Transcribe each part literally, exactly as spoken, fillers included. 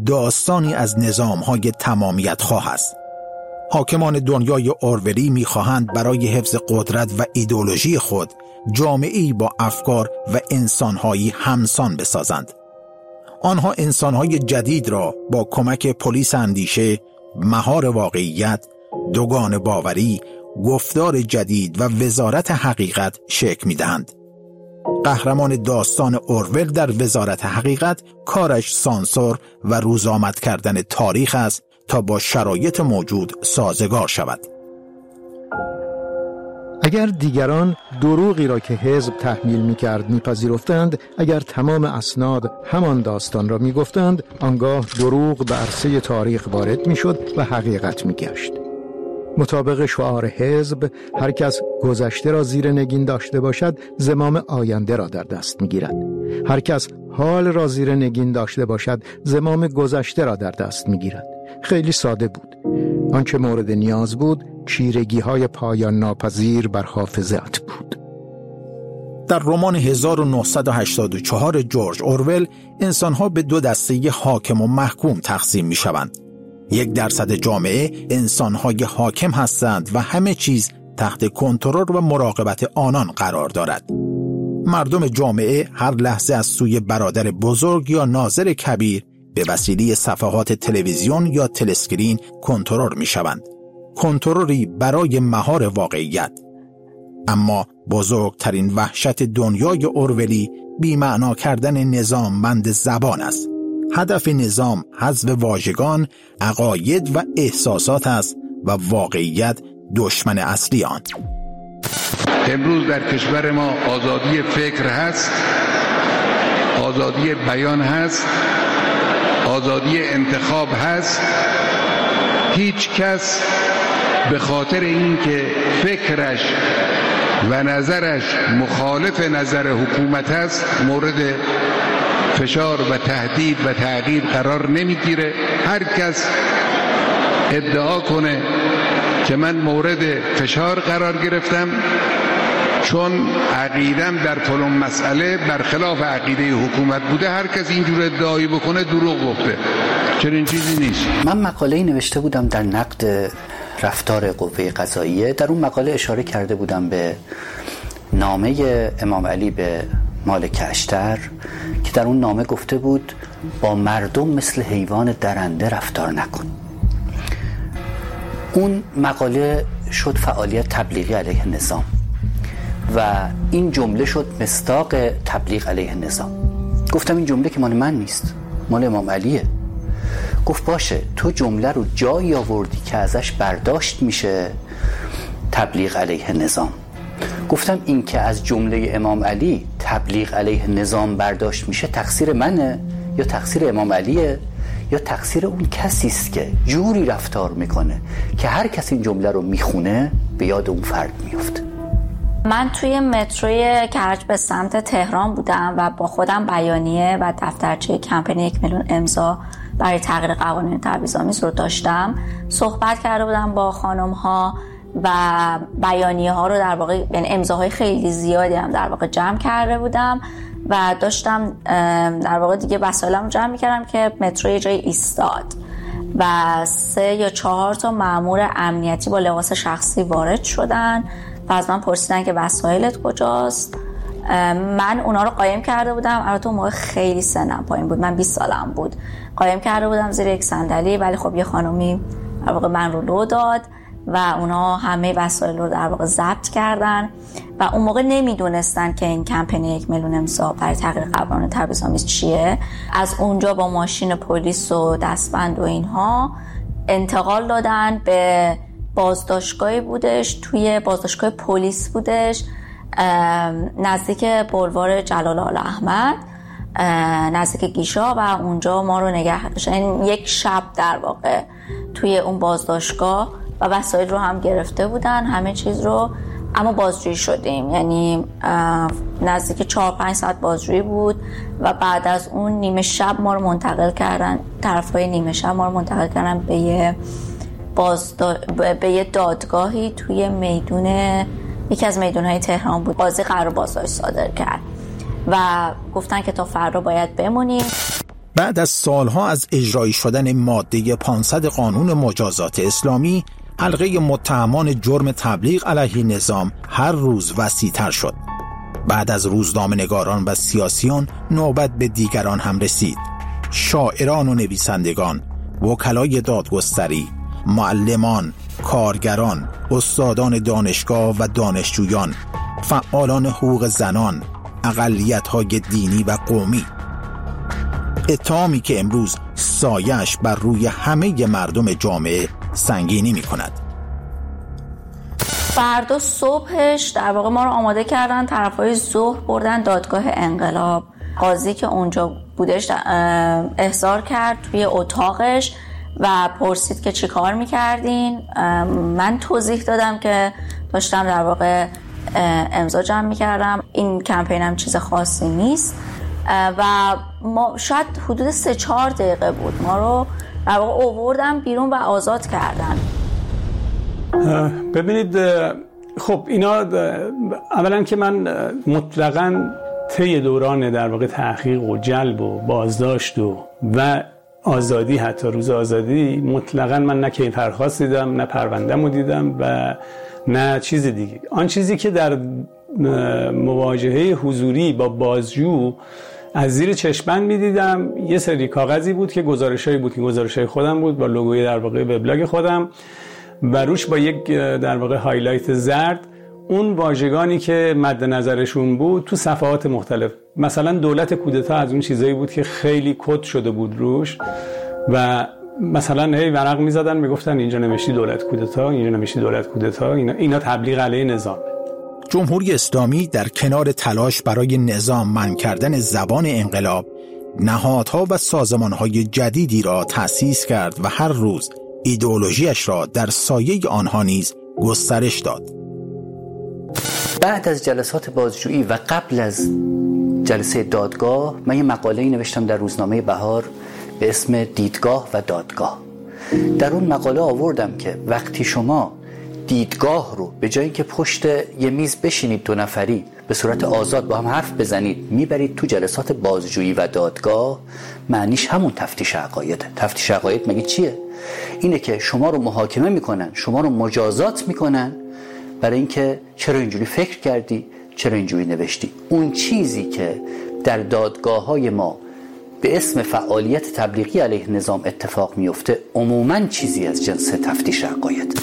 داستانی از نظام‌های تمامیت خواه است. حاکمان دنیای اورولی می‌خواهند برای حفظ قدرت و ایدئولوژی خود جامعه‌ای با افکار و انسان‌هایی همسان بسازند. آنها انسان‌های جدید را با کمک پلیس اندیشه، مهار واقعیت، دوگان باوری، گفتار جدید و وزارت حقیقت شکل می‌دهند. قهرمان داستان اورول در وزارت حقیقت کارش سانسور و روزآمد کردن تاریخ است تا با شرایط موجود سازگار شود. اگر دیگران دروغی را که حزب تحمیل می‌کرد می‌پذیرفتند، اگر تمام اسناد همان داستان را می‌گفتند، آنگاه دروغ به عرصه تاریخ وارد می‌شد و حقیقت می‌گشت. مطابق شعار حزب، هر کس گذشته را زیر نگین داشته باشد، زمام آینده را در دست می‌گیرد. هر کس حال را زیر نگین داشته باشد، زمام گذشته را در دست می‌گیرد. خیلی ساده بود. آنچه مورد نیاز بود، چیرگی‌های پایان ناپذیر بر حافظه‌ات بود. در رمان هزار و نهصد و هشتاد و چهار جورج اورول، انسان‌ها به دو دسته حاکم و محکوم تقسیم می‌شوند. یک درصد جامعه انسان‌های حاکم هستند و همه چیز تحت کنترل و مراقبت آنان قرار دارد. مردم جامعه هر لحظه از سوی برادر بزرگ یا ناظر کبیر به وسیله صفحات تلویزیون یا تلسکرین کنترل می‌شوند. کنترلی برای مهار واقعیت. اما بزرگترین وحشت دنیای اورولی بی‌معنا کردن نظاممند زبان است. هدف نظام حذف واژگان، عقاید و احساسات است و واقعیت دشمن اصلی آن. امروز در کشور ما آزادی فکر هست، آزادی بیان هست، آزادی انتخاب هست. هیچ کس به خاطر اینکه فکرش و نظرش مخالف نظر حکومت است مورد فشار و تهدید و تعقیب قرار نمیگیره. هر کس ادعا کنه که من مورد فشار قرار گرفتم چون عقیدم در فلان مسئله برخلاف عقیده حکومت بوده، هر کس اینجور ادعایی بکنه دروغ گفته. چنین چیزی نیست. من مقاله‌ای نوشته بودم در نقد رفتار قوه قضاییه. در اون مقاله اشاره کرده بودم به نامه امام علی به مالک اشتر که در اون نامه گفته بود با مردم مثل حیوان درنده رفتار نکن. اون مقاله شد فعالیت تبلیغی علیه نظام و این جمله شد مصداق تبلیغ علیه نظام. گفتم این جمله که مال من نیست، مال امام علیه. گفت باشه، تو جمله رو جایی آوردی که ازش برداشت میشه تبلیغ علیه نظام. گفتم این که از جمله امام علی تبلیغ علیه نظام برداشت میشه تقصیر منه یا تقصیر امام علیه یا تقصیر اون کسی است که جوری رفتار میکنه که هر کسی این جمله رو میخونه به یاد اون فرد میفته. من توی متروی کرج به سمت تهران بودم و با خودم بیانیه و دفترچه کمپین یک میلیون امضا برای تغییر قوانین تبعیض‌آمیز رو داشتم. صحبت کرده بودم با خانم ها و بیانیه ها رو در واقع، یعنی امضاهای خیلی زیادی هم در واقع جمع کرده بودم و داشتم در واقع دیگه وسایلم رو جمع می‌کردم که مترو یه جای ایستاد و سه یا چهار تا مأمور امنیتی با لباس شخصی وارد شدن و از من پرسیدن که وسایلت کجاست. من اونا رو قایم کرده بودم، البته اون موقع خیلی سنم پایین بود، من بیست سالم بود. قایم کرده بودم زیر یک صندلی، ولی خب یه خانومی در واقع من رو لو داد و اونا همه وسایل رو در واقع ضبط کردن و اون موقع نمیدونستن که این کمپین یک میلیون امضا برای تغییر قوانین تبعیض‌آمیز چیه. از اونجا با ماشین پلیس و دستبند و اینها انتقال دادن به بازداشتگاهی بودش، توی بازداشتگاه پلیس بودش نزدیک بولوار جلال آل احمد، نزدیک گیشا، و اونجا ما رو نگه داشتن یک شب در واقع توی اون بازداشتگاه و وسایل رو هم گرفته بودن، همه چیز رو. اما بازجویی شدیم، یعنی نزدیک چهار پنج ساعت بازجویی بود و بعد از اون نیمه شب ما رو منتقل کردن، طرفای نیمه شب ما رو منتقل کردن به یه بازدا... به یه دادگاهی توی میدون، یکی از میدونهای تهران بود. قاضی قرار بازداشت صادر کرد و گفتن که تا فردا باید بمونیم. بعد از سالها از اجرایی شدن ماده پانصد قانون مجازات اسلامی، حلقه متهمان جرم تبلیغ علیه نظام هر روز وسیع‌تر شد. بعد از روزنامه‌نگاران و سیاسیان نوبت به دیگران هم رسید. شاعران و نویسندگان، وکلای دادگستری، معلمان، کارگران، استادان دانشگاه و دانشجویان، فعالان حقوق زنان، اقلیت‌های دینی و قومی. اتهامی که امروز سایه‌اش بر روی همه مردم جامعه سنگینی می‌کند. فردا صبحش در واقع ما رو آماده کردن، طرفای ظهر بردن دادگاه انقلاب. قاضی که اونجا بودش احضار کرد توی اتاقش و پرسید که چی کار میکردین. من توضیح دادم که داشتم در واقع امضا جمع میکردم، این کمپینم چیز خاصی نیست و ما شاید حدود سه چهار دقیقه بود، ما رو در واقع آوردن بیرون و آزاد کردن. ببینید، خب اینا اولا که من مطلقاً طی دوران در واقع تحقیق و جلب و بازداشت و و آزادی، حتی روز آزادی، مطلقاً من نه کیفرخواست دیدم، نه پرونده‌مو دیدم و نه چیز دیگه. آن چیزی که در مواجهه حضوری با بازجو از زیر چشمن می‌دیدم یه سری کاغذی بود که گزارشایی بود که گزارشای خودم بود با لوگوی در واقع وبلاگ خودم و روش با یک در واقع هایلایت زرد اون واژگانی که مد نظرشون بود تو صفحات مختلف. مثلا دولت کودتا از اون چیزایی بود که خیلی کد شده بود روش و مثلا هی ورق می‌زدن میگفتن اینجا نوشتی دولت کودتا، اینجا نوشتی دولت کودتا، اینا اینا تبلیغ علیه نظام. جمهوری اسلامی در کنار تلاش برای نظام منع کردن زبان انقلاب، نهادها و سازمانهای جدیدی را تأسیس کرد و هر روز ایدئولوژیش را در سایه آنها نیز گسترش داد. بعد از جلسات بازجویی و قبل از جلسه دادگاه، من یه مقاله‌ای نوشتم در روزنامه بهار به اسم دیدگاه و دادگاه. در اون مقاله آوردم که وقتی شما دیدگاه رو به جایی که پشت یه میز بشینید دو نفری به صورت آزاد با هم حرف بزنید میبرید تو جلسات بازجویی و دادگاه، معنیش همون تفتیش عقاید. تفتیش عقاید مگه چیه؟ اینه که شما رو محاکمه میکنن، شما رو مجازات میکنن برای اینکه چرا اینجوری فکر کردی، چرا اینجوری نوشتی. اون چیزی که در دادگاه‌های ما به اسم فعالیت تبلیغی علیه نظام اتفاق میفته عموماً چیزی از جنس تفتیش عقاید.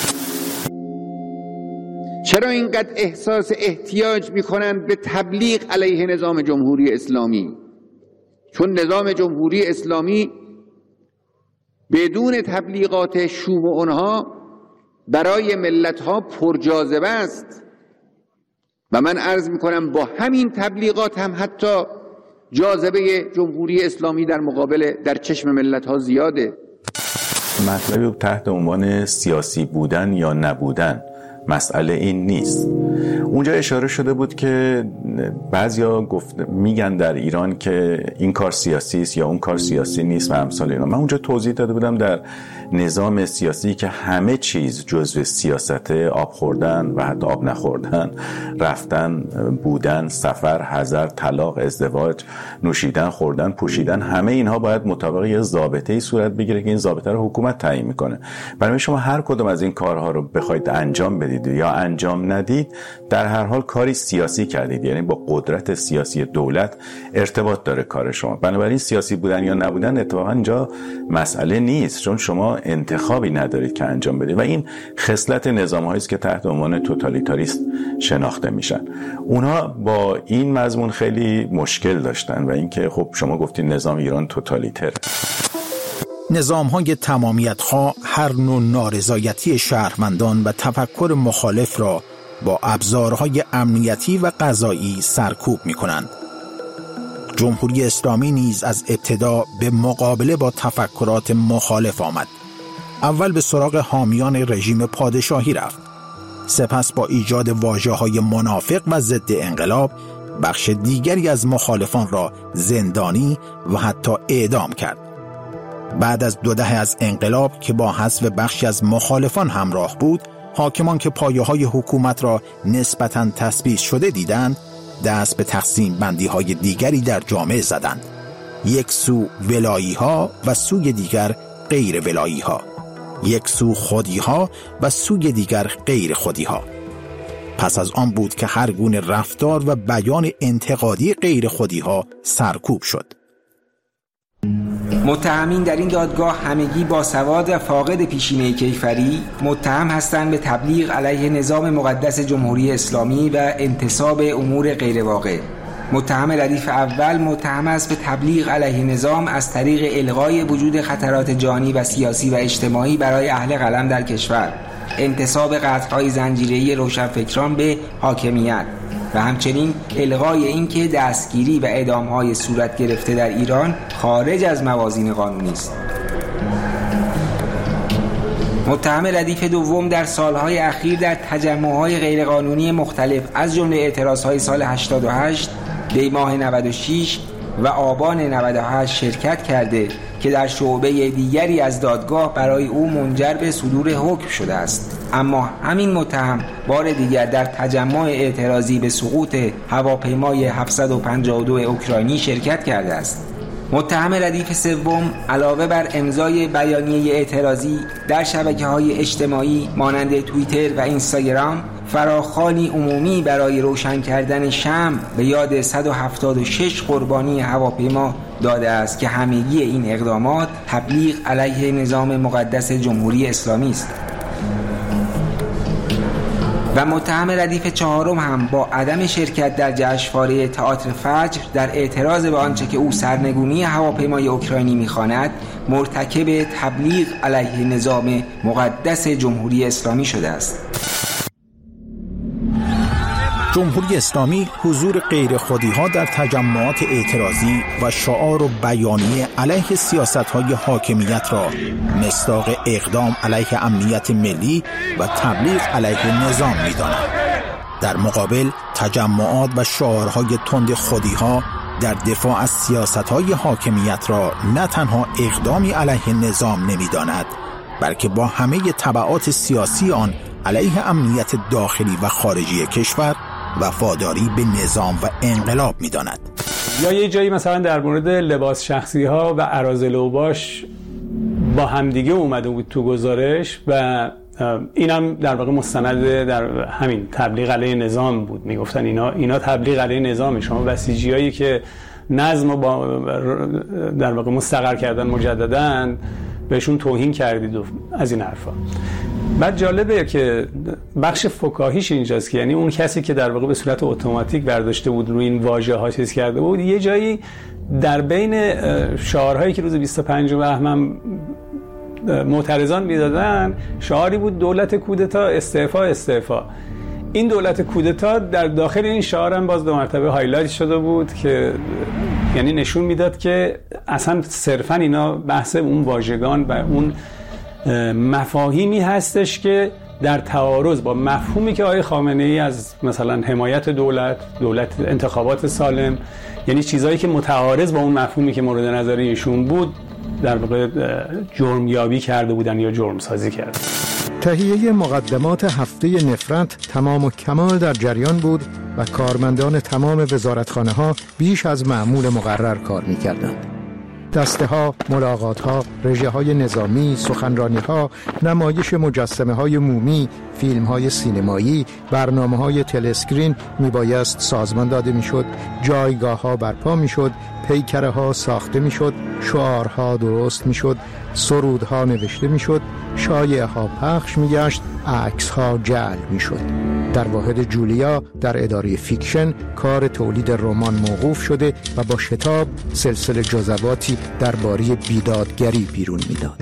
چرا اینقدر احساس احتیاج میکنن به تبلیغ علیه نظام جمهوری اسلامی؟ چون نظام جمهوری اسلامی بدون تبلیغات شوم اونها برای ملتها پرجاذبه است و من عرض میکنم با همین تبلیغات هم حتی جاذبه جمهوری اسلامی در مقابل در چشم ملتها زیاده. مطلبی تحت عنوان سیاسی بودن یا نبودن، مسئله این نیست. اونجا اشاره شده بود که بعضیا گفت میگن در ایران که این کار سیاسی است یا اون کار سیاسی نیست و امثال اینا. من اونجا توضیح داده بودم در نظام سیاسی که همه چیز جزو سیاست، آب خوردن و حتی آب نخوردن، رفتن، بودن، سفر، حضر، طلاق، ازدواج، نوشیدن، خوردن، پوشیدن، همه اینها باید مطابق یه ضابطه‌ای صورت بگیره که این ضابطه رو حکومت تعیین میکنه. برای شما هر کدوم از این کارها رو بخواید انجام بدید یا انجام ندید، در هر حال کاری سیاسی کردید، یعنی با قدرت سیاسی دولت ارتباط داره کار شما. بنابراین سیاسی بودن یا نبودن اتفاقا اینجا مسئله نیست، چون شما انتخابی ندارید که انجام بدید و این خصلت نظام‌هایی است که تحت عنوان توتالیتاریست شناخته میشن. اونها با این مضمون خیلی مشکل داشتن و اینکه خب شما گفتید نظام ایران توتالیتر. نظام‌های تمامیت‌خواه هر نوع نارضایتی شهروندان و تفکر مخالف را با ابزارهای امنیتی و قضایی سرکوب می‌کنند. جمهوری اسلامی نیز از ابتدا به مقابله با تفکرات مخالف آمد. اول به سراغ حامیان رژیم پادشاهی رفت. سپس با ایجاد واژه‌های منافق و ضد انقلاب، بخش دیگری از مخالفان را زندانی و حتی اعدام کرد. بعد از دو دهه از انقلاب که با حذف بخشی از مخالفان همراه بود، حاکمان که پایه‌های حکومت را نسبتاً تثبیت شده دیدند، دست به تقسیم بندی‌های دیگری در جامعه زدند. یک سو ولایی ها و سوی دیگر غیر ولایی ها، یک سو خودی ها و سوی دیگر غیر خودی ها. پس از آن بود که هر گونه رفتار و بیان انتقادی غیر خودی ها سرکوب شد. متهمین در این دادگاه همگی با سواد و فاقد پیشینه کیفری متهم هستند به تبلیغ علیه نظام مقدس جمهوری اسلامی و انتصاب امور غیر واقع. متهم ردیف اول متهم است به تبلیغ علیه نظام از طریق الغای وجود خطرات جانی و سیاسی و اجتماعی برای اهل قلم در کشور، انتصاب قطعهای زنجیره‌ای روشنفکران به حاکمیت و همچنین الغای اینکه دستگیری و اعدام‌های صورت گرفته در ایران خارج از موازین قانونی است. متهم ردیف دوم در سالهای اخیر در تجمع‌های غیرقانونی مختلف از جمله اعتراضهای سال هشتاد و هشت، دی ماه نود و شش و آبان نود و هشت شرکت کرده که در شعبه دیگری از دادگاه برای او منجر به صدور حکم شده است. اما همین متهم بار دیگر در تجمع اعتراضی به سقوط هواپیمای هفتصد و پنجاه و دو اوکراینی شرکت کرده است. متهم ردیف سوم علاوه بر امضای بیانیه اعتراضی در شبکه‌های اجتماعی مانند توییتر و اینستاگرام فراخوانی عمومی برای روشن کردن شمع به یاد صد و هفتاد و شش قربانی هواپیما داده است که همگی این اقدامات تبلیغ علیه نظام مقدس جمهوری اسلامی است. و متهم ردیف چهارم هم با عدم شرکت در جشنواره تئاتر فجر در اعتراض به آنچه که او سرنگونی هواپیمای اوکراینی می‌خواند مرتکب تبلیغ علیه نظام مقدس جمهوری اسلامی شده است. جمهوری اسلامی حضور غیر خودی ها در تجمعات اعتراضی و شعار و بیانیه علیه سیاست های حاکمیت را مصداق اقدام علیه امنیت ملی و تبلیغ علیه نظام می داند. در مقابل تجمعات و شعارهای تند خودی ها در دفاع از سیاست های حاکمیت را نه تنها اقدامی علیه نظام نمی داند، بلکه با همه تبعات سیاسی آن علیه امنیت داخلی و خارجی کشور وفاداری به نظام و انقلاب می‌داند. یا یه جایی مثلا در مورد لباس شخصی ها و اراذل اوباش با همدیگه اومده بود تو گزارش و اینم در واقع مستند در همین تبلیغ علیه نظام بود. میگفتن اینا اینا تبلیغ علیه نظام، شما بسیجیایی که نظم رو با در واقع مستقر کردن مجدداً بهشون توهین کردید و از این حرفا. بعد جالبه که بخش فکاهیش اینجاست که یعنی اون کسی که در واقع به صورت اتوماتیک برداشته بود روی این واژه ها چیز کرده بود، یه جایی در بین شعارهایی که روز بیست و پنجم بهمن معترضان میدادن شعاری بود دولت کودتا استعفا استعفا. این دولت کودتا در داخل این شعار هم باز دو مرتبه هایلایت شده بود که یعنی نشون میداد که اصلا صرفا اینا بحث اون واژگان و اون مفاهیمی هستش که در تعارض با مفهومی که آقای خامنه‌ای از مثلا حمایت دولت، دولت انتخابات سالم، یعنی چیزایی که متعارض با اون مفهومی که مورد نظر ایشون بود در واقع جرم یابی کرده بودن یا جرم سازی کرده. تهیه مقدمات هفته نفرت تمام و کمال در جریان بود و کارمندان تمام وزارتخانه‌ها بیش از معمول مقرر کار می‌کردند. دسته ها، ملاقات ها، رژه های نظامی، سخنرانی ها، نمایش مجسمه های مومی، فیلم های سینمایی، برنامه های تلسکرین می بایست سازمان داده می شد، جایگاه ها برپا می شد، پیکره ها ساخته می شد، شعارها درست می شد، سرودها نوشته می شد، شایعه ها پخش می گشت، عکس ها جعل می شد. در واحد جولیا در اداره فیکشن کار تولید رمان موقوف شده و با شتاب سلسله جزواتی درباره بیدادگری بیرون میداد.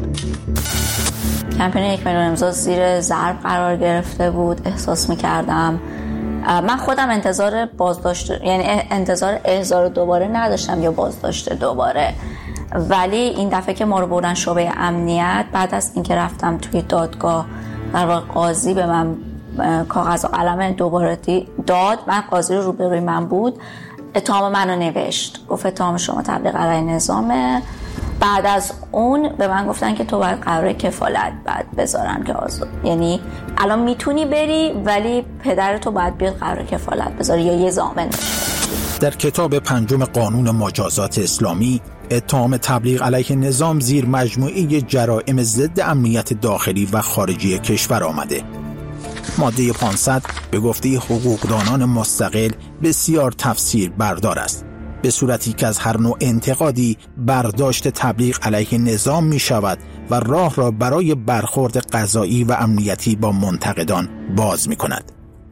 کمپین یک میلیون امضا زیر ضرب قرار گرفته بود. احساس میکردم من خودم انتظار بازداشت، یعنی انتظار احضار دوباره نداشتم یا بازداشت دوباره، ولی این دفعه که ما رو بردن شعبه امنیت، بعد از اینکه رفتم توی دادگاه در واقع قاضی به من کاغذ و قلم دوباره داد، من قاضی رو روبروی من بود، اتهام منو نوشت، گفت اتهام شما تبلیغ علیه نظامه. بعد از اون به من گفتن که تو باید قرار کفالت بعد بذارن که آزاد، یعنی الان میتونی بری ولی پدرتو باید بیاد قرار کفالت بذاری یا یه ضامن. در کتاب پنجم قانون مجازات اسلامی اتهام تبلیغ علیه نظام زیر مجموعه جرائم ضد امنیت داخلی و خارجی کشور آمده. ماده پانصد به گفته حقوقدانان مستقل بسیار تفسیر بردار است، به صورتی که از هر نوع انتقادی برداشت تبلیغ علیه نظام می شود و راه را برای برخورد قضایی و امنیتی با منتقدان باز می کند.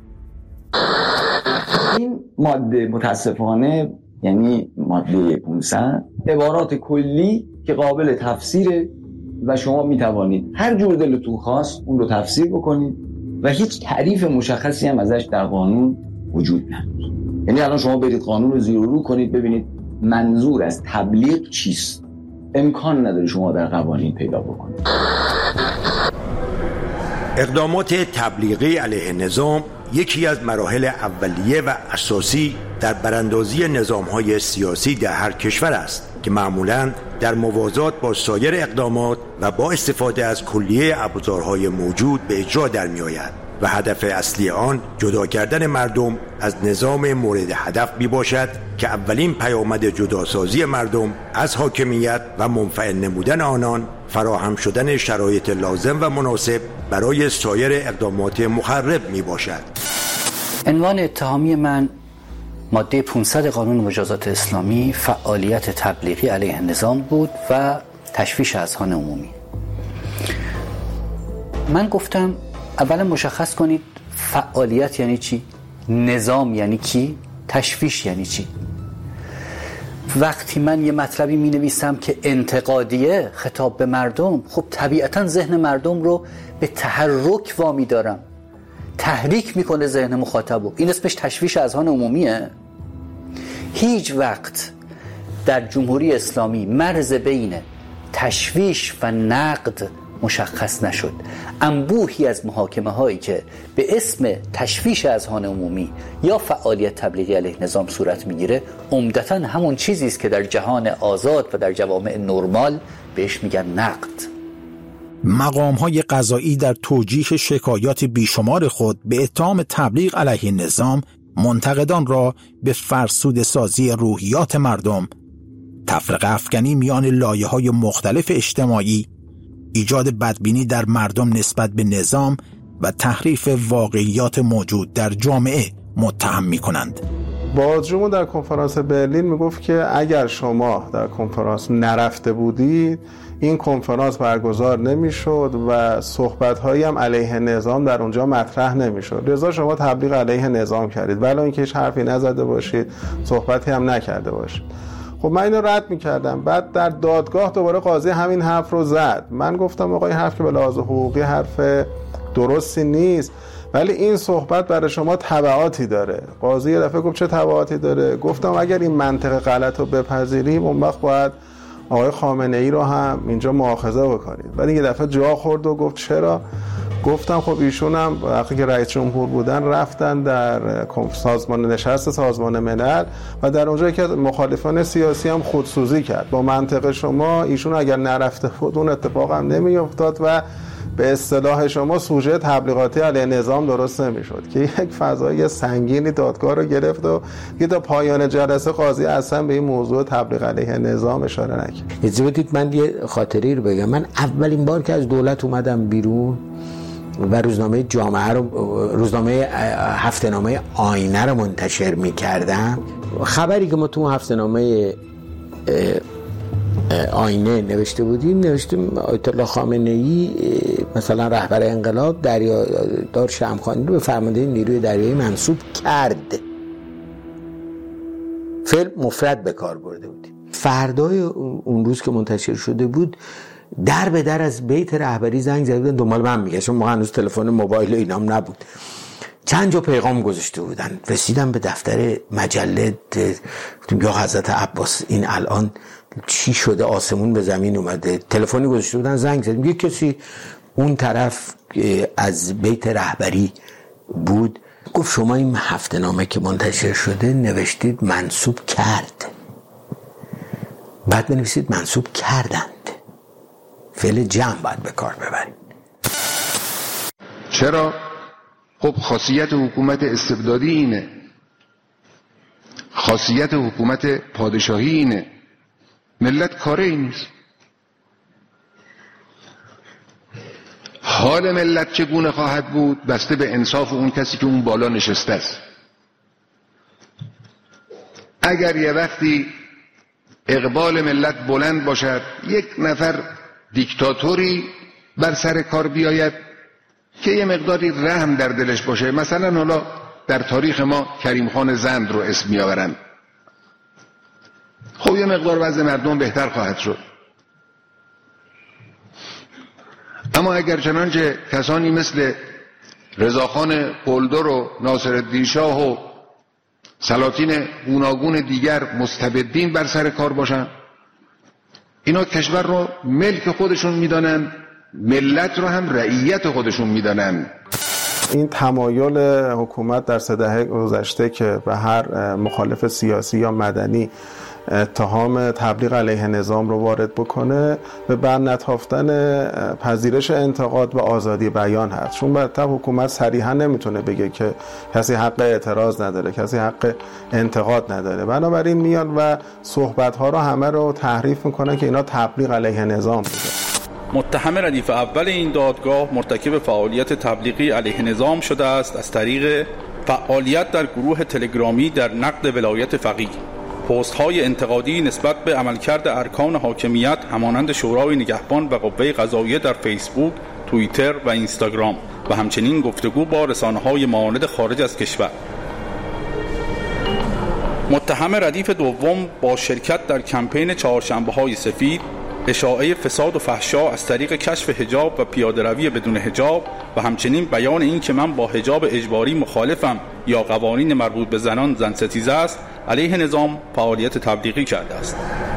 این ماده متاسفانه، یعنی ماده پانصد، عبارات کلی که قابل تفسیره و شما می توانید هر جور دلتون خواست اون رو تفسیر بکنید و هیچ تعریف مشخصی هم ازش در قانون وجود نداره. یعنی الان شما برید قانون رو زیر و رو کنید ببینید منظور از تبلیغ چیست. امکان نداره شما در قوانین پیدا بکنید. اقدامات تبلیغی علیه نظام یکی از مراحل اولیه و اساسی در براندازی نظام‌های سیاسی در هر کشور است که معمولاً در موازات با سایر اقدامات و با استفاده از کلیه ابزارهای موجود به اجرا در می‌آید و هدف اصلی آن جدا کردن مردم از نظام مورد هدف می باشد که اولین پیامد جداسازی مردم از حاکمیت و منفعل نمودن آنان فراهم شدن شرایط لازم و مناسب برای سایر اقدامات مخرب می باشد. عنوان اتهامی من ماده پانصد قانون مجازات اسلامی فعالیت تبلیغی علیه نظام بود و تشویش اذهان عمومی. من گفتم اولا مشخص کنید فعالیت یعنی چی؟ نظام یعنی کی؟ تشویش یعنی چی؟ وقتی من یه مطلبی می نویسم که انتقادیه خطاب به مردم، خب طبیعتا ذهن مردم رو به تحرک وامی دارم، تحریک میکنه ذهن مخاطبو. این اسمش تشویش اذهان عمومیه. هیچ وقت در جمهوری اسلامی مرز بین تشویش و نقد مشخص نشد. انبوهی از محاکمه هایی که به اسم تشویش اذهان عمومی یا فعالیت تبلیغی علیه نظام صورت میگیره عمدتاً همون چیزی است که در جهان آزاد و در جوامع نرمال بهش میگن نقد. مقام‌های قضایی در توجیه شکایات بیشمار خود به اتهام تبلیغ علیه نظام منتقدان را به فرسوده سازی روحیات مردم، تفرقه افکنی میان لایه‌های مختلف اجتماعی، ایجاد بدبینی در مردم نسبت به نظام و تحریف واقعیات موجود در جامعه متهم می‌کنند. بازجومون در کنفرانس برلین میگفت که اگر شما در کنفرانس نرفته بودید این کنفرانس برگزار نمیشد و صحبت‌هایی هم علیه نظام در اونجا مطرح نمیشد. لذا شما تبلیغ علیه نظام کردید ولی اینکه هیچ حرفی نزده باشید، صحبتی هم نکرده باشید. خب من اینو رد میکردم. بعد در دادگاه دوباره قاضی همین حرف رو زد. من گفتم آقا این حرف که به لحاظ حقوقی حرف درستی نیست، ولی این صحبت برای شما تبعاتی داره. قاضی یه دفعه گفت چه تبعاتی داره؟ گفتم اگر این منطق غلط رو بپذیریم اون وقت باید آقای خامنه ای رو هم اینجا مؤاخذه بکنید. ولی یه دفعه جا خورد و گفت چرا؟ گفتم خب ایشون هم وقتی که رئیس جمهور بودن رفتن در سازمان نشست سازمان ملل و در اونجا که مخالفان سیاسی هم خودسوزی کرد. با منطق شما ایشون اگر نرفته بود اون اتفاق هم نمی افتاد و به اصطلاح شما سوژه تبلیغاتی علیه نظام درست نمیشد که یک فضای سنگینی دادگاه رو گرفت و که تا پایان جلسه قاضی اصلا به این موضوع تبلیغ علیه نظام اشاره نکرد. اجازه بدید من یه خاطری رو بگم. من اولین بار که از دولت اومدم بیرون و روزنامه جامعه رو روزنامه هفته‌نامه آینه رو منتشر می‌کردم، خبری که ما تو هفته‌نامه آینه نوشته بودیم نوشتیم آیت الله خامنه‌ای مثلا رهبر انقلاب دریادار شمخانی رو به فرمانده نیروی دریایی منصوب کرد. فعل مفرد به کار برده بودیم. فردای اون روز که منتشر شده بود در به در از بیت رهبری زنگ زده بودن دنبال من میگشتم. موقع هنوز تلفن موبایل اینام نبود. چند جا پیغام گذاشته بودن. رسیدم به دفتر مجله، گفتم یا حضرت عباس این الان چی شده؟ آسمون به زمین اومده. تلفنی گذاشته بودن، زنگ زدیم. یک کسی اون طرف از بیت رهبری بود، گفت شما این هفته نامه که منتشر شده نوشتید منصوب کرد، بعد بنویسید منصوب کردند. فعل جمع باید به کار ببرید. چرا؟ خب خاصیت حکومت استبدادی اینه، خاصیت حکومت پادشاهی اینه. ملت کاره ای نیست. حال ملت چگونه خواهد بود بسته به انصاف اون کسی که اون بالا نشسته است. اگر یه وقتی اقبال ملت بلند باشد، یک نفر دیکتاتوری بر سر کار بیاید که یه مقداری رحم در دلش باشه، مثلا حالا در تاریخ ما کریم خان زند رو اسم میآورند، خب یه مقدار وضع مردم بهتر خواهد شد. اما اگر چنانچه کسانی مثل رضاخان قلدر و ناصرالدین شاه و سلاطین گوناگون دیگر مستبدین بر سر کار باشن، اینا کشور رو ملک خودشون میدانن، ملت رو هم رعیت خودشون میدانن. این تمایل حکومت در سه دهه گذشته که به هر مخالف سیاسی یا مدنی اتهام تبلیغ علیه نظام رو وارد بکنه به بند نتافتن پذیرش انتقاد و آزادی بیان هست. چون بعد حکومت صریحا نمیتونه بگه که کسی حق اعتراض نداره، کسی حق انتقاد نداره، بنابراین میان و صحبت ها رو همه رو تحریف میکنن که اینا تبلیغ علیه نظام بوده. متهم ردیف اول این دادگاه مرتکب فعالیت تبلیغی علیه نظام شده است از طریق فعالیت در گروه تلگرامی در نقد ولایت فقیه، پست های انتقادی نسبت به عملکرد ارکان حاکمیت همانند شورای نگهبان و قوه قضاییه در فیسبوک، توییتر و اینستاگرام و همچنین گفتگو با رسانه‌های معاند خارج از کشور. متهم ردیف دوم با شرکت در کمپین چهارشنبه‌های سفید، اشاعه فساد و فحشا از طریق کشف حجاب و پیاده‌روی بدون حجاب و همچنین بیان این که من با حجاب اجباری مخالفم یا قوانین مربوط به زنان زن ستیزه است، علیه نظام فعالیت تبلیغی کرده است.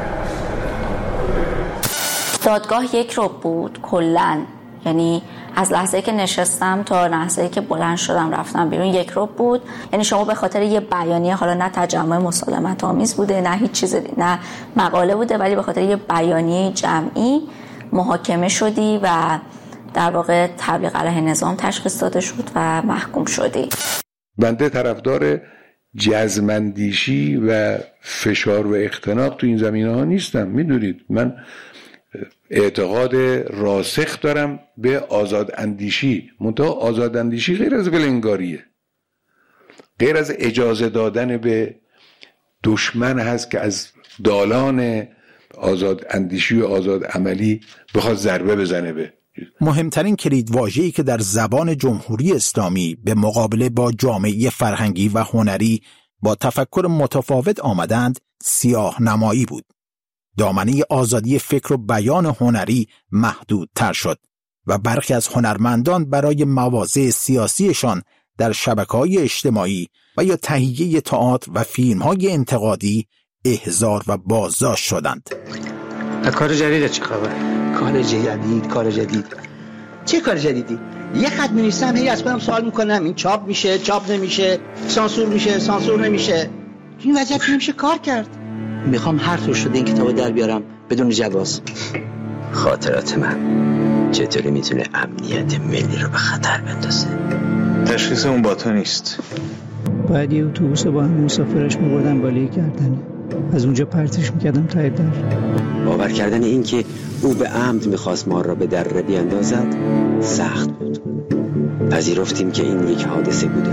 دادگاه یک رو بود کلاً، یعنی از لحظه‌ای که نشستم تا لحظه‌ای که بلند شدم رفتم بیرون یک رو بود. یعنی شما به خاطر یه بیانیه، حالا نه تجمع مسالمت آمیز بوده نه هیچ چیز، نه مقاله بوده، ولی به خاطر یه بیانیه جمعی محاکمه شدی و در واقع تبلیغ علیه نظام تشخیص داده شد و محکوم شدی. بنده طرفدار جزم‌اندیشی و فشار و اختناق تو این زمینه‌ها نیستم. میدونید من اعتقاد راسخ دارم به آزاد اندیشی، منتها آزاد اندیشی غیر از ولنگاریه، غیر از اجازه دادن به دشمن هست که از دالان آزاد اندیشی و آزاد عملی بخواد ضربه بزنه به. مهمترین کلیدواژه‌ای که در زبان جمهوری اسلامی به مقابله با جامعه فرهنگی و هنری با تفکر متفاوت آمدند سیاه نمایی بود. دامنه آزادی فکر و بیان هنری محدودتر شد و برخی از هنرمندان برای مواضع سیاسیشان در شبکه‌های اجتماعی و یا تهیه تئاتر و فیلم‌های انتقادی احضار و بازداشت شدند. کار جدید چه خبر؟ کار جدید، کار جدید. چه کار جدیدی؟ یه خط می‌نویسم، هی از خودم سوال می‌کنم این چاپ میشه، چاپ نمیشه، سانسور میشه، سانسور نمیشه. این وضعیت نمیشه کار کرد. میخوام هر طور شده این کتابو در بیارم بدون جواز. خاطرات من چطوری میتونه امنیت ملی رو به خطر بندازه؟ تشخیص اون با تو نیست. باید یه اتوبوس با هم مسافرش میبردم بالای گردنه، از اونجا پرتش میکردم ته در. باور کردن این که او به عمد میخواست ما را به دره بیاندازد سخت بود. پذیرفتیم که این یک حادثه بوده.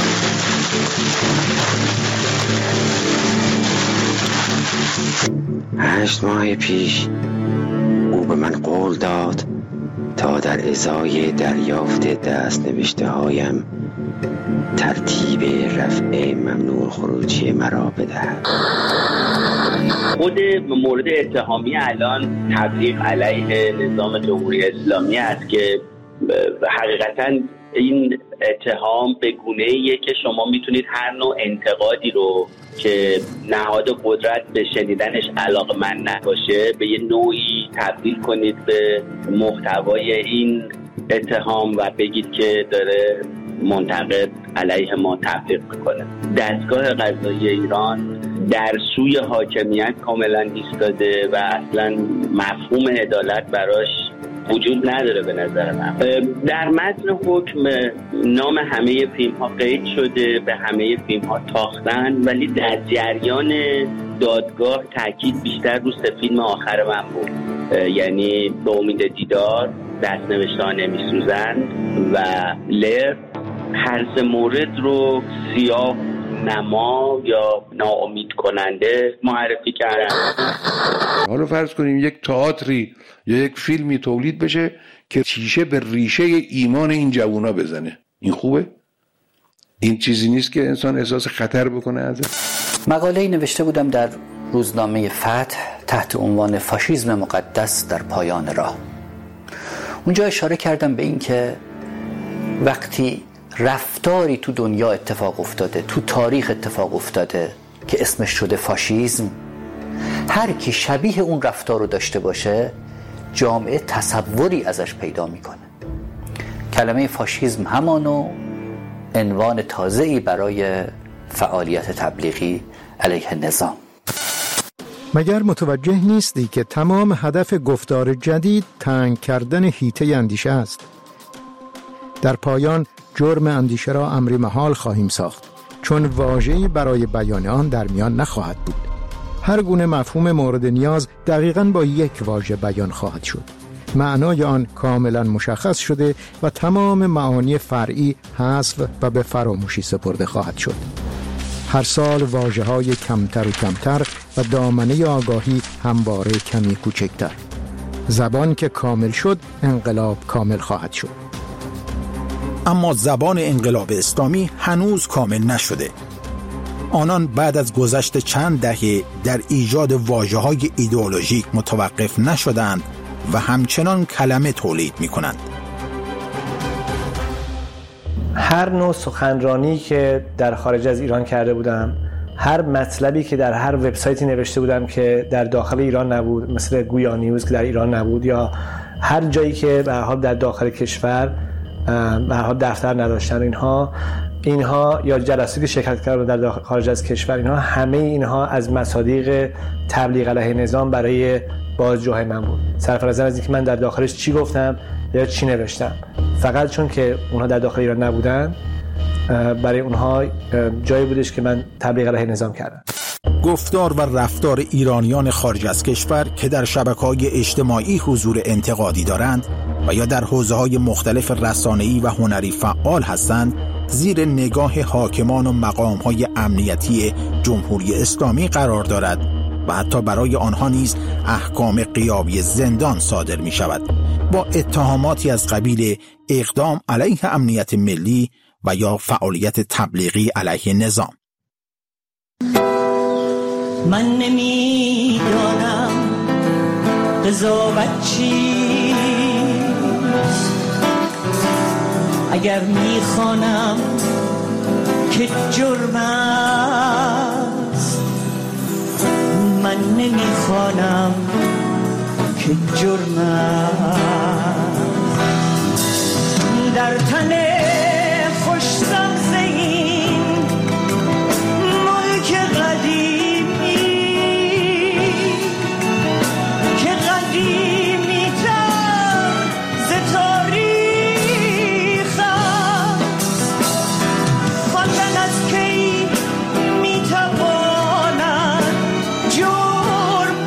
هشت ماه پیش او به من قول داد تا در ازای دریافت دست نوشته هایم ترتیب رفع ممنوع خروجی مرا بدهد. خود مورد اتهامی الان تبلیغ علیه نظام جمهوری اسلامی است که حقیقتاً این اتهام به گونه‌ایه که شما میتونید هر نوع انتقادی رو که نهاد قدرت به شنیدنش علاقه‌مند نباشه به یه نوعی تبدیل کنید به محتوای این اتهام و بگید که داره منتقد علیه ما تبلیغ میکنه. دستگاه قضایی ایران در سوی حاکمیت کاملا ایستاده و اصلا مفهوم عدالت براش وجود نداره به نظر من. در متن حکم نام همه فیلم ها قید شده، به همه فیلم ها تاختن، ولی در جریان دادگاه تاکید بیشتر رو فیلم آخر من بود، یعنی به امید دیدار، دست‌نوشته‌ها نمی‌سوزند و لر. هر سه مورد رو سیاه نما یا ناامید کننده معرفی کردن. حالا فرض کنیم یک تئاتری یا یک فیلمی تولید بشه که تیشه به ریشه ایمان این جوونا بزنه، این خوبه؟ این چیزی نیست که انسان احساس خطر بکنه ازش؟ مقاله‌ای نوشته بودم در روزنامه فتح تحت عنوان فاشیسم مقدس در پایان راه. اونجا اشاره کردم به این که وقتی رفتاری تو دنیا اتفاق افتاده، تو تاریخ اتفاق افتاده که اسمش شده فاشیسم، هر کی شبیه اون رفتار رو داشته باشه جامعه تصوری ازش پیدا میکنه. کلمه فاشیسم همانو عنوان تازه‌ای برای فعالیت تبلیغی علیه نظام. مگر متوجه نیستی که تمام هدف گفتار جدید تنگ کردن حیطه اندیشه است؟ در پایان جرم اندیشه را امری محال خواهیم ساخت، چون واژه‌ای برای بیان آن در میان نخواهد بود. هر گونه مفهوم مورد نیاز دقیقاً با یک واژه بیان خواهد شد. معنای آن کاملا مشخص شده و تمام معانی فرعی حذف و به فراموشی سپرده خواهد شد. هر سال واژه‌های کمتر و کمتر و دامنه آگاهی همواره کمی کوچکتر. زبان که کامل شد، انقلاب کامل خواهد شد. اما زبان انقلاب اسلامی هنوز کامل نشده. آنان بعد از گذشت چند دهه در ایجاد واژه‌های ایدئولوژیک متوقف نشدند و همچنان کلمه تولید می‌کنند. هر نوع سخنرانی که در خارج از ایران کرده بودم، هر مطلبی که در هر وبسایتی نوشته بودم که در داخل ایران نبود، مثل گویا نیوز که در ایران نبود، یا هر جایی که به هر حال در داخل کشور به هر حال دفتر نداشتن، اینها اینها یا جلساتی شرکت کردن در خارج از کشور، اینها همه اینها از مصادیق تبلیغ علیه نظام برای بازجوهای من بود. سرفراز از اینکه من در داخلش چی گفتم یا چی نوشتم، فقط چون که اونها در داخل ایران نبودن برای اونها جایی بودش که من تبلیغ علیه نظام کردم. گفتار و رفتار ایرانیان خارج از کشور که در شبکه‌های اجتماعی حضور انتقادی دارند و یا در حوزه‌های مختلف رسانه‌ای و هنری فعال هستند، زیر نگاه حاکمان و مقام‌های امنیتی جمهوری اسلامی قرار دارد و حتی برای آنها نیز احکام غیابی زندان صادر می شود با اتهاماتی از قبیل اقدام علیه امنیت ملی و یا فعالیت تبلیغی علیه نظام. من نمیدانم قضاوت چیست، اگر میخوانم که جرم است، من نمیخوانم که جرم است. در تن خوش سبز این ملک قدیمی که قدیمی تر ز تاریخ است، خواندن از کی میتواند جرم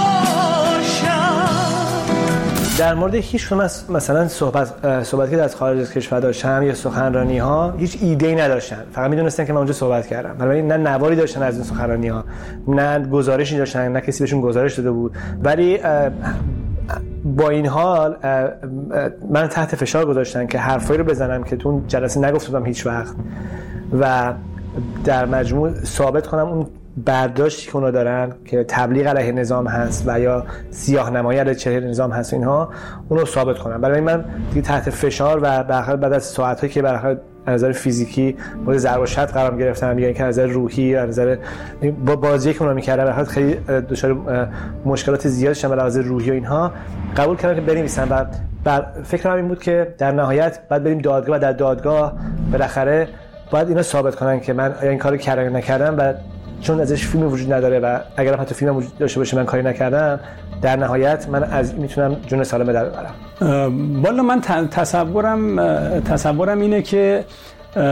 باشد. در مورد هیچ کدوم از مثلا صحبت صحبتی که از خارج از کشور داشتم یا سخنرانی ها هیچ ایده‌ای نداشتن، فقط میدونستن که من اونجا صحبت کردم. ولی نه نواری داشتن از این سخنرانی ها، نه گزارشی داشتن، نه کسی بهشون گزارش داده بود. ولی با این حال من تحت فشار گذاشتن که حرفایی رو بزنم که تو اون جلسه نگفته بودم هیچ وقت و در مجموع ثابت کنم اون برداشتی که اونا دارن که تبلیغ علیه نظام هست و یا سیاه نمایی علیه چهره نظام هست، اینها اونو ثابت کنم. برای من دیگه تحت فشار و بالاخره بعد از ساعت‌هایی که بالاخره از نظر فیزیکی مورد ضرب و شتم قرار گرفتم یا اینکه از نظر روحی از نظر با بازی که اونا می‌کردن بالاخره خیلی دچار مشکلات زیاد شدم از نظر روحی و اینها، قبول کردم که بنویسم و بر فکرم این بود که در نهایت بعد بریم دادگاه و در دادگاه بالاخره باید اینا ثابت کنن که من این کارو کردم نکردم و چون ازش فیلم وجود نداره و اگر حتی فیلم وجود داشته باشه من کاری نکردم، در نهایت من از میتونم جون سالم به در ببرم. والا من تصورم تصورم اینه که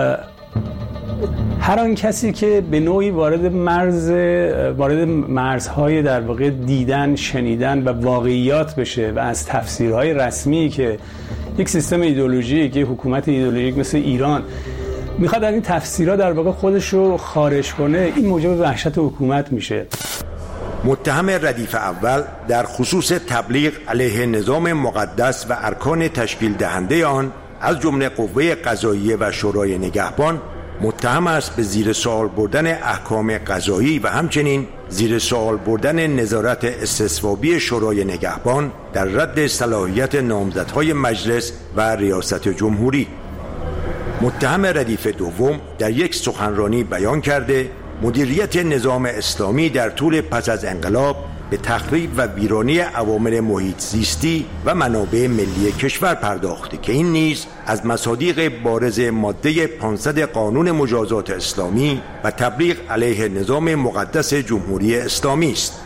هر آن کسی که به نوعی وارد مرز وارد مرزهای در واقع دیدن، شنیدن و واقعیات بشه و از تفسیرهای رسمی که یک سیستم ایدئولوژیک، یک حکومت ایدئولوژیک مثل ایران میخواد از این تفسیرها در واقع خودش رو خارج کنه، این موجب وحشت حکومت میشه. متهم ردیف اول در خصوص تبلیغ علیه نظام مقدس و ارکان تشکیل دهنده آن از جمله قوه قضاییه و شورای نگهبان متهم است به زیر سوال بردن احکام قضایی و همچنین زیر سوال بردن نظارت استصوابی شورای نگهبان در رد صلاحیت نامزدهای مجلس و ریاست جمهوری. متهم ردیف دوم در یک سخنرانی بیان کرده مدیریت نظام اسلامی در طول پس از انقلاب به تخریب و ویرانی عوامل محیط زیستی و منابع ملی کشور پرداخته که این نیز از مصادیق بارز ماده پانصد قانون مجازات اسلامی و تبلیغ علیه نظام مقدس جمهوری اسلامی است.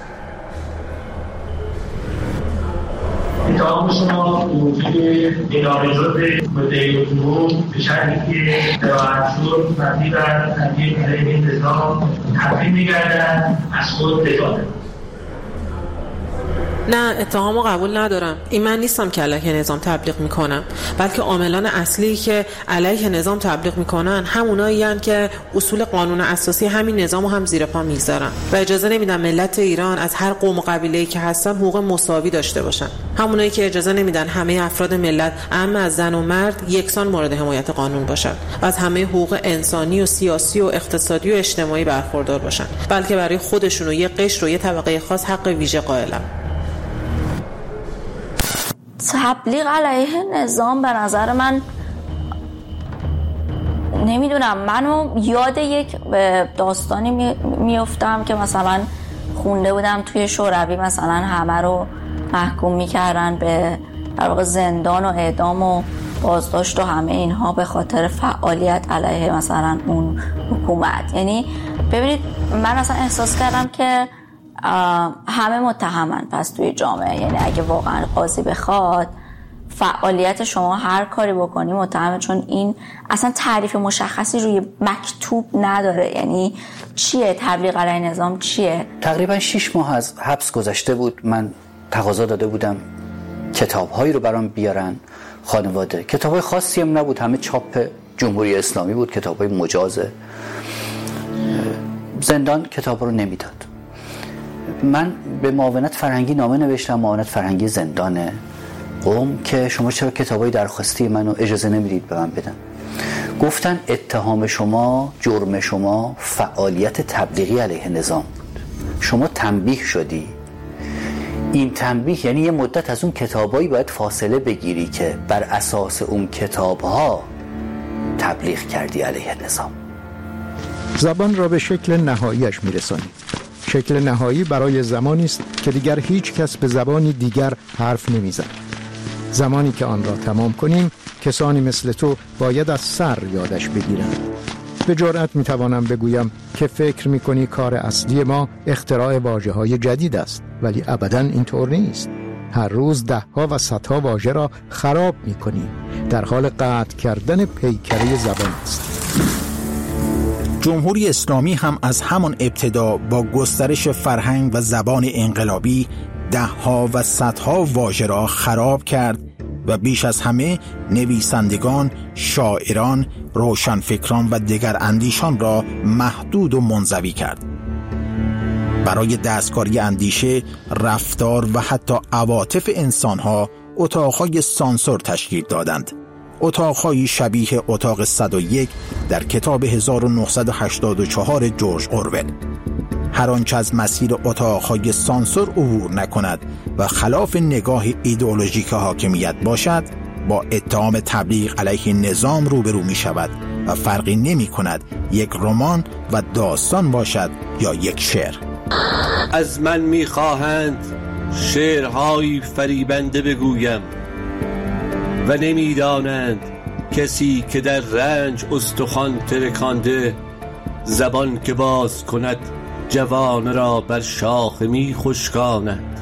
اتهام شما موجود اداره‌جات مدعی دوم به شرطی که صراحت شد مبنی بر تبلیغ علیه نظام تبلیغ می‌گردد از خود دفاع. نه، اتهامو قبول ندارم. این من نیستم که علیه نظام تبلیغ میکنم، بلکه عاملان اصلی که علیه نظام تبلیغ میکنن همونایی هستند که اصول قانون اساسی همین نظامو هم زیر پا میذارن و اجازه نمیدن ملت ایران از هر قوم و قبیله‌ای که هستن حقوق مساوی داشته باشن. همونایی که اجازه نمیدن همه افراد ملت، اما از زن و مرد، یکسان مورد حمایت قانون باشن و از همه حقوق انسانی و سیاسی و اقتصادی و اجتماعی برخوردار باشن، بلکه برای خودشون و یه قشر و یه طبقه خاص حق ویژه قائلن. تبلیغ علیه نظام به نظر من، نمیدونم، منو یاد یک داستانی میافتم که مثلا خونده بودم توی شوروی، مثلا همه رو محکوم میکردن به در واقع زندان و اعدام و بازداشت و همه اینها به خاطر فعالیت علیه مثلا اون حکومت. یعنی ببینید من اصلا احساس کردم که همه متهمن پس توی جامعه، یعنی اگه واقعا قاضی بخواد فعالیت شما هر کاری بکنی متهمه، چون این اصلا تعریف مشخصی روی مکتوب نداره. یعنی چیه تبلیغ علیه نظام؟ چیه؟ تقریبا شش ماه از حبس گذشته بود. من تقاضا داده بودم کتاب‌هایی رو برام بیارن خانواده. کتاب‌های خاصی هم نبود، همه چاپ جمهوری اسلامی بود، کتاب‌های مجازه. زندان کتاب رو نمیداد. من به معاونت فرهنگی نامه نوشتم، معاونت فرهنگی زندان قم، که شما چرا کتابای درخواستی منو اجازه نمیدید به من بدم؟ گفتن اتهام شما، جرم شما فعالیت تبلیغی علیه نظام بود. شما تنبیه شدی. این تنبیه یعنی یه مدت از اون کتابایی باید فاصله بگیری که بر اساس اون کتابها تبلیغ کردی علیه نظام. زبان را به شکل نهاییش میرسانی. شکل نهایی برای زمانی است که دیگر هیچ کس به زبانی دیگر حرف نمیزند. زمانی که آن را تمام کنیم، کسانی مثل تو باید از سر یادش بگیرند. به جرئت میتوانم بگویم که فکر میکنی کار اصلی ما اختراع واژه‌های جدید است، ولی ابداً اینطور نیست. هر روز ده ها و صدها واژه را خراب میکنیم. در حال قطع کردن پیکره زبان است. جمهوری اسلامی هم از همان ابتدا با گسترش فرهنگ و زبان انقلابی ده ها و صدها واژه را خراب کرد و بیش از همه نویسندگان، شاعران، روشنفکران و دیگر اندیشان را محدود و منزوی کرد. برای دستکاری اندیشه، رفتار و حتی عواطف انسانها اتاقهای سانسور تشکیل دادند. اتاقهای شبیه اتاق صد و یک در کتاب هزار و نهصد و هشتاد و چهار جورج اورول. هر آنچه از مسیر اتاقهای سانسور عبور نکند و خلاف نگاه ایدئولوژیک حاکمیت باشد، با اتهام تبلیغ علیه نظام روبرو می شود و فرقی نمی کند یک رمان و داستان باشد یا یک شعر. از من می خواهند شعرهای فریبنده بگویم و نمی دانند کسی که در رنج استخوان ترکانده، زبان که باز کند جوان را بر شاخ می خشکاند.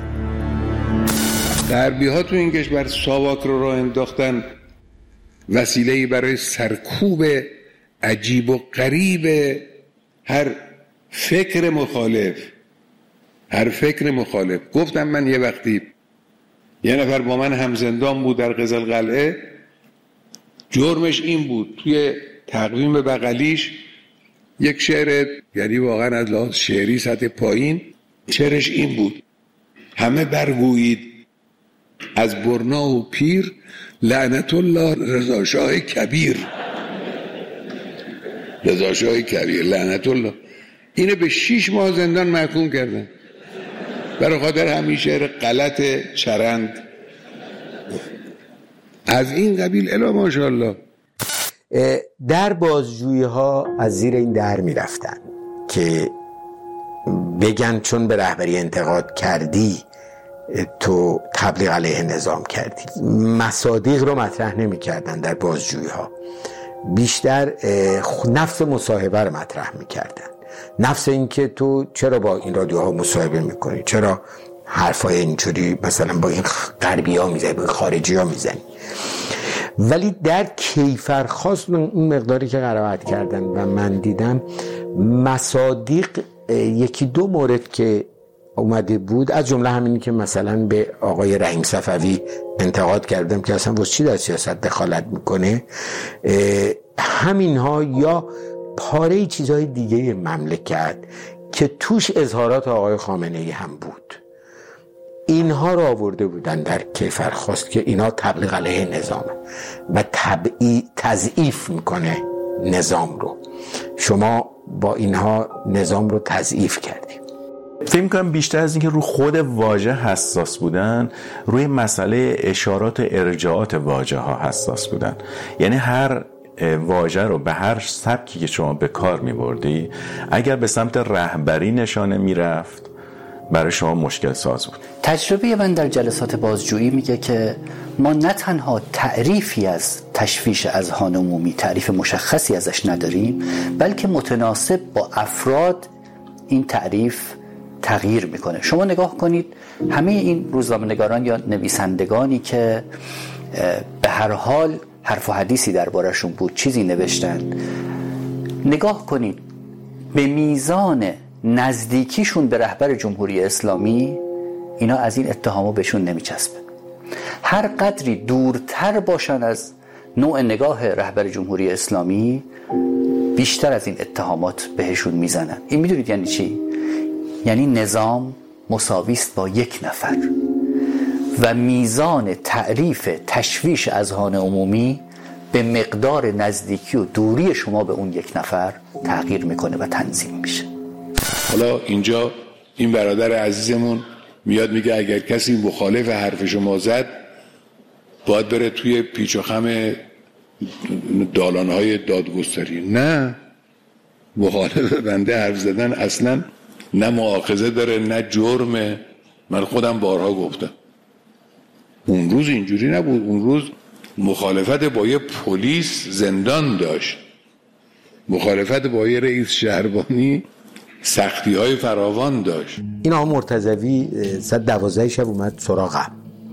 غربی ها تو این کشور ساواک رو راه انداختن، وسیله‌ای برای سرکوب عجیب و غریب هر فکر مخالف هر فکر مخالف. گفتم من یه وقتی یه نفر با من همزندان بود در قزل قلعه، جرمش این بود توی تقویم بغلیش یک شعر، یعنی واقعا از لحاظ شعری سطح پایین، شعرش این بود: همه برگویید از برنا و پیر، لعنت الله رضا شاه کبیر. رضا شاه کبیر لعنت الله. اینو به شیش ماه زندان محکوم کردن برای خاطر همین شعر غلط چرند از این قبیل. الا ماشاءالله. در بازجویی ها از زیر این در می رفتن که بگن چون به رهبری انتقاد کردی تو تبلیغ علیه نظام کردی. مصادیق رو مطرح نمی کردن در بازجویی ها، بیشتر نفس مصاحبه رو مطرح می کردن. نفس این که تو چرا با این رادیوها مصاحبه می کنی، چرا حرفای اینجوری مثلا با این غربی ها می زنی، با این خارجی ها می زنی. ولی در کیفرخواست اون مقداری که قرائت کردن و من دیدم، مصادیق یکی دو مورد که اومده بود، از جمله همینی که مثلا به آقای رحیم صفوی انتقاد کردم که اصلا واسه چی در سیاست دخالت میکنه، همین ها یا پاره چیزهای دیگه مملکت که توش اظهارات آقای خامنه ای هم بود، اینها رو آورده بودن در کیفرخواست که اینا تبلیغ علیه نظامه و طبعی تضعیف میکنه نظام رو. شما با اینها نظام رو تضعیف کردیم. فکر می‌کنم بیشتر از اینکه رو خود واژه حساس بودن، روی مسئله اشارات ارجاعات واژه ها حساس بودن. یعنی هر واژه رو به هر سبکی که شما به کار می‌بردی، اگر به سمت رهبری نشانه میرفت، برای شما مشکل ساز بود. تجربه من در جلسات بازجویی میگه که ما نه تنها تعریفی از تشویش اذهان عمومی، تعریف مشخصی ازش نداریم، بلکه متناسب با افراد این تعریف تغییر میکنه. شما نگاه کنید همه این روزنامه‌نگاران یا نویسندگانی که به هر حال حرف و حدیثی دربارشون بود، چیزی نوشتن، نگاه کنید به میزان نزدیکیشون به رهبر جمهوری اسلامی، اینا از این اتهامو بهشون نمیچسبه. هر قدری دورتر باشن از نوع نگاه رهبر جمهوری اسلامی، بیشتر از این اتهامات بهشون میزنن. این میدونید یعنی چی؟ یعنی نظام مساویست با یک نفر و میزان تعریف تشویش اذهان عمومی به مقدار نزدیکی و دوری شما به اون یک نفر تغییر میکنه و تنظیم میشه. حالا اینجا این برادر عزیزمون میاد میگه اگر کسی مخالف حرف شما زد باید بره توی پیچ و خم دالانهای دادگستری. نه، مخالف بنده حرف زدن اصلا نه مؤاخذه داره نه جرمه. من خودم بارها گفتم اون روز اینجوری نبود. اون روز مخالفت با یه پلیس زندان داشت، مخالفت با یه رئیس شهربانی سختی های فراوان داشت. این آقا مرتضوی ساعت دوازده شب اومد سراغم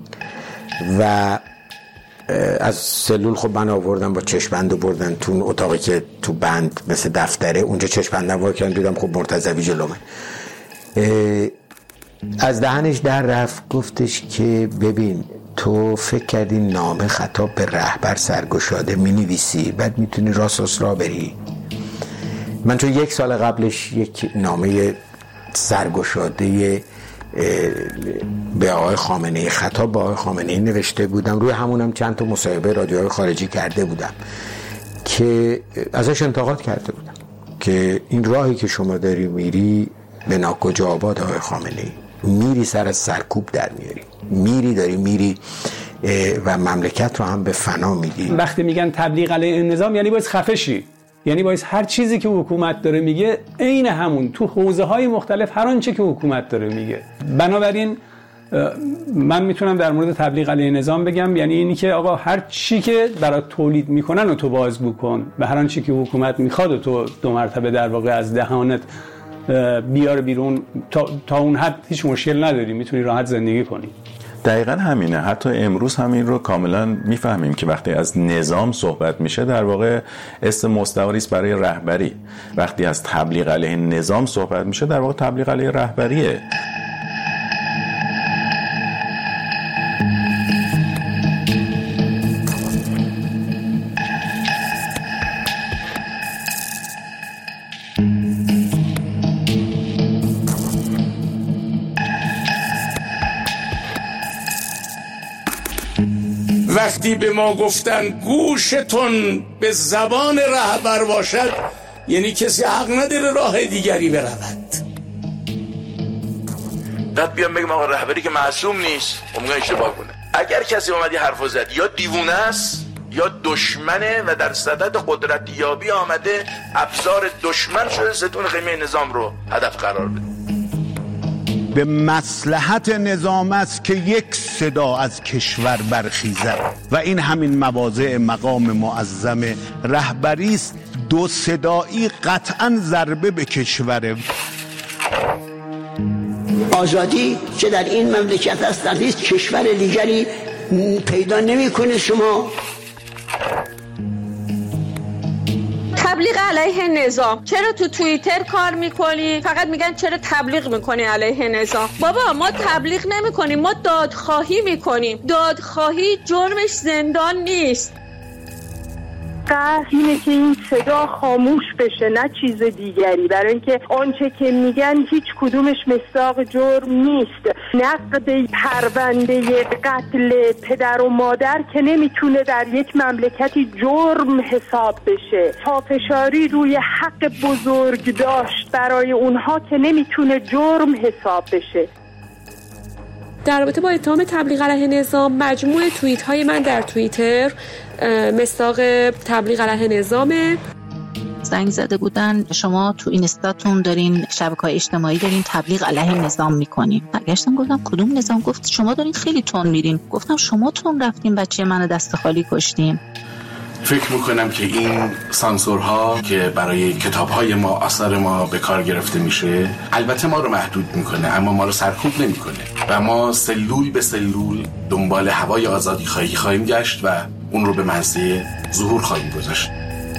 و از سلول خب من آوردم با چشمبند و بردن تو اون اتاقی که تو بند مثل دفتره، اونجا چشمبندم وار کردم، دیدم خب مرتضوی جلومه. از دهنش در رفت، گفتش که ببین تو فکر کردی نامه خطاب به رهبر سرگشاده می نویسی بعد میتونی راست را بری؟ من چون یک سال قبلش یک نامه سرگشاده به آقای خامنه‌ای، خطاب به آقای خامنه‌ای نوشته بودم، روی همونم چند تا مصاحبه رادیوهای خارجی کرده بودم که ازش انتقاد کرده بودم که این راهی که شما داری میری به ناکجا آباد آقای خامنه‌ای، میری سر از سرکوب در میاری، میری داری میری و مملکت رو هم به فنا میدی. وقتی میگن تبلیغ علیه نظام یعنی باید خفه شی، یعنی باید هر چیزی که حکومت داره میگه عین همون تو حوزه های مختلف هر آنچه که حکومت داره میگه. بنابراین من میتونم در مورد تبلیغ علیه نظام بگم یعنی اینی که آقا هر چی که برای تولید میکنن و تو بازگو کن و هر آنچه که حکومت میخواد و تو دو مرتبه در واقع از دهانت بیار بیرون، تا, تا اون حد هیچ مشکل نداری، میتونی راحت زندگی کنی. دقیقا همینه. حتی امروز همین رو کاملا میفهمیم که وقتی از نظام صحبت میشه در واقع اسم مستعاری است برای رهبری. وقتی از تبلیغ علیه نظام صحبت میشه در واقع تبلیغ علیه رهبریه. وقتی به ما گفتن گوشتون به زبان رهبر باشد، یعنی کسی حق نداره راه دیگری برود. بعد بیام بگم آقا رهبری که معصوم نیست، ممکنه اشتباه کنه. اگر کسی اومد یه حرفو زد، یا دیوونه است یا دشمنه و در صدد قدرت یابی آمده ابزار دشمن شده ستون خیمه نظام رو هدف قرار بده. به مصلحت نظام است که یک صدا از کشور برخیزد و این همین مواضع مقام معظم رهبری است. دو صدایی قطعاً ضربه به کشوره. آزادی چه در این مملکت است در هیچ کشور دیگری پیدا نمی‌کنید. شما تبلیغ علیه نظام، چرا تو توییتر کار میکنی؟ فقط میگن چرا تبلیغ میکنی علیه نظام. بابا ما تبلیغ نمیکنیم، ما دادخواهی میکنیم. دادخواهی جرمش زندان نیست. قصد اینه که این صدا خاموش بشه، نه چیز دیگری، برای اینکه آنچه که میگن هیچ کدومش مصداق جرم نیست. نقد پرونده قتل پدر و مادر که نمیتونه در یک مملکتی جرم حساب بشه. پافشاری روی حق بزرگ داشت برای اونها که نمیتونه جرم حساب بشه. در رابطه با اتهام تبلیغ علیه نظام، مجموع توییت های من در توییتر مصداق تبلیغ علیه نظامه. زنگ زده بودن شما تو اینستاتون دارین، شبکه‌های اجتماعی دارین تبلیغ علیه نظام میکنین. برگشتم گفتم کدوم نظام؟ گفت شما دارین خیلی تون میرین. گفتم شما تون رفتین بچه منو دست خالی کشتین. فکر میکنم که این سانسورها که برای کتابهای ما، آثار ما به کار گرفته میشه، البته ما رو محدود میکنه اما ما رو سرکوب نمیکنه و ما سلول به سلول دنبال هوای آزادی خواهی خواهیم گشت و اون رو به منزل ظهور خواهیم گذاشت.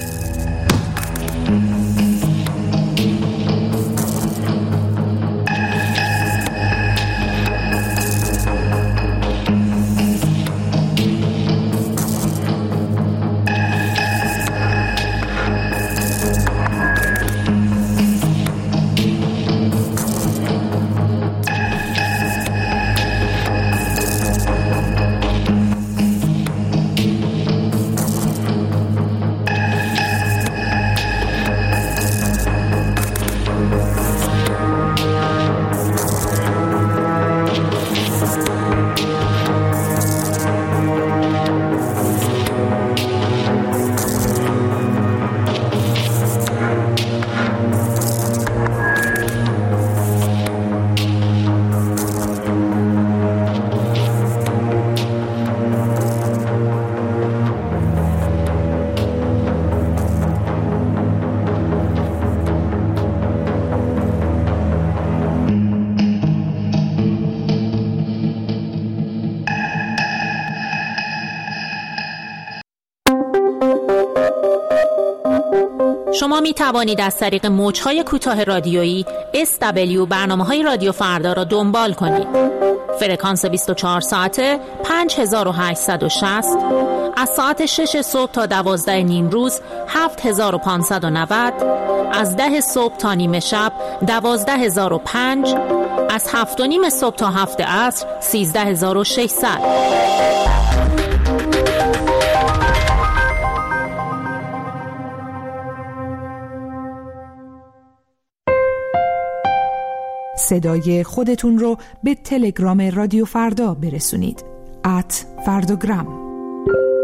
شما می توانید از طریق موج‌های کوتاه رادیویی اس دبلیو برنامه‌های رادیو فردا را دنبال کنید. فرکانس بیست و چهار ساعته پنج هزار و هشتصد و شصت، از ساعت شش صبح تا دوازده نیم روز هفت هزار و پانصد و نود، از ده صبح تا نیمه شب دوازده هزار و پنج، از هفت و نیم صبح تا هفت عصر سیزده هزار و ششصد. صدای خودتون رو به تلگرام رادیو فردا برسونید. ات فرداگرام.